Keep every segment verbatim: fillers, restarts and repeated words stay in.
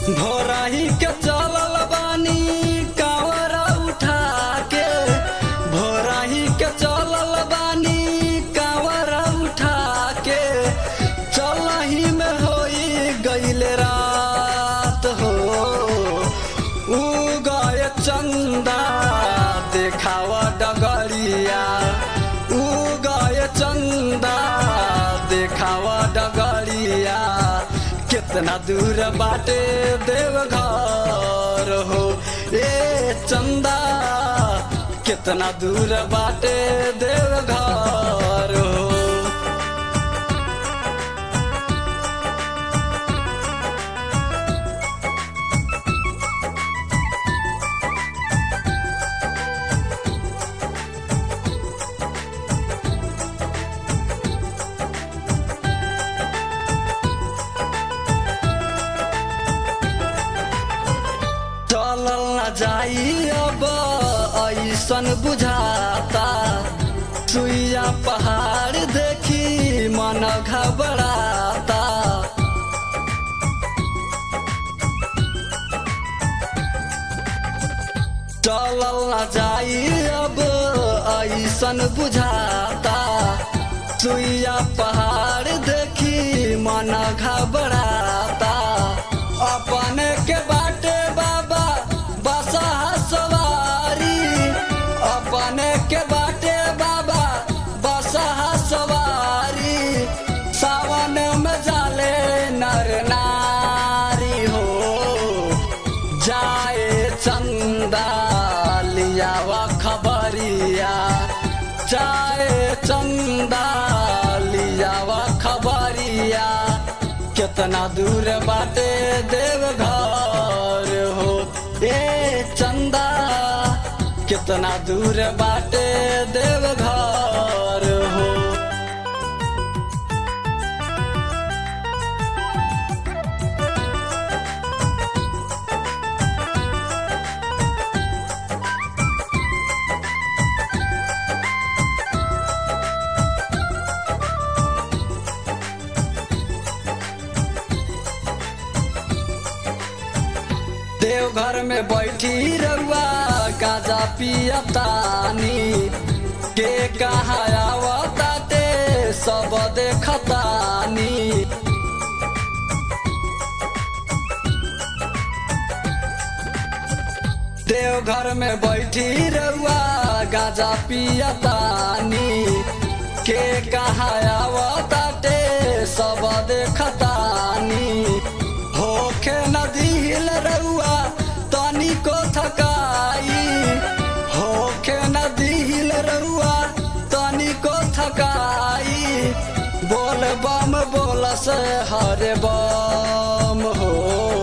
भोराही के चलल बानी कांवर उठा के, भोराही के चलल बानी कांवर उठा के, चलही में होई गईल रात हो। उ गए चंदा देखावा डगरिया, उ गए चंदा देखावा डगरिया, कितना दूर बाटे देवघर हो। ए चंदा कितना दूर बाटे देवघर हो। चलल न जाई अब ऐसन बुझाता, सुइया पहाड़ देखी मन घबराता। चलल न जाई अब ऐसन बुझाता, सुइया पहाड़ देखी मन घबराता। अपने के बाटे बाबा बसा सवारी, अपने के बाटे बाबा बसा सवारी, सावन में जाले नर नारी हो। जाए चंदा लियावा खबरिया, जाए चंदा लियावा खबरिया, कितना दूर बाटे देवघर हो। ए चंदा कितना दूर बाटे देवघर हो। देवघर में बैठी रउआ गाजा पियतानी, के कहाँ आवताटे सब देखतानी। देवघर में बैठी रउआ गाजा पियतानी, के कहाँ आवताटे सब देखतानी। होखे नदी हिल रउआ तनी को थकाई, होखे नदी हिल रउआ तनी को थकाई। बोल बम बोलस हरे बम हो।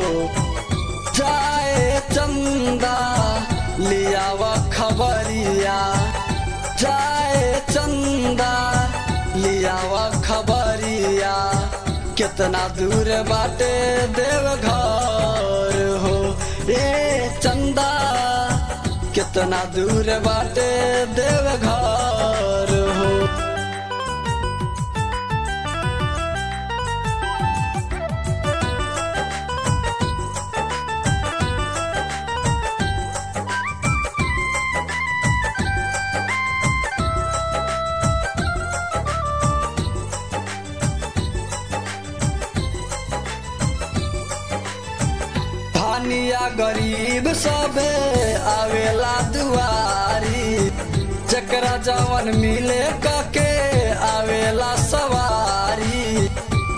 जाए चंदा लियावा खबरिया, जाए चंदा लियावा खबरिया, कितना दूर बाटे देवघर हो। ए चंदा कितना दूर बाटे देवघर हो। धनिया गरीब सबे आवेला दुआरी, जकरा जवन मिले कके आवेला सवारी।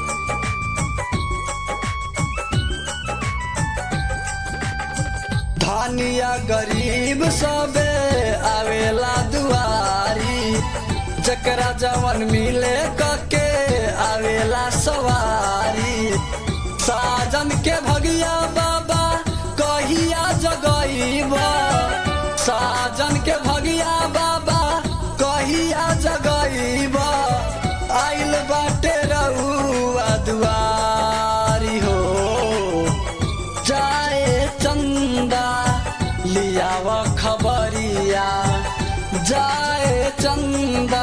धनिया गरीब सबे आवेला दुआरी, जकरा जवन मिले कके आवेला सवारी। साजन के भगिया बाबा कहिया जगईबा, साजन के भगिया बाबा कहिया जगईबा। आइल बाटे रउआ दुआरी हो। जाए चंदा लियावा खबरिया, जाए चंदा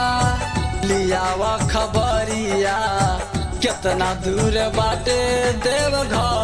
लियावा खबरिया, कितना दूर बाटे देवघर।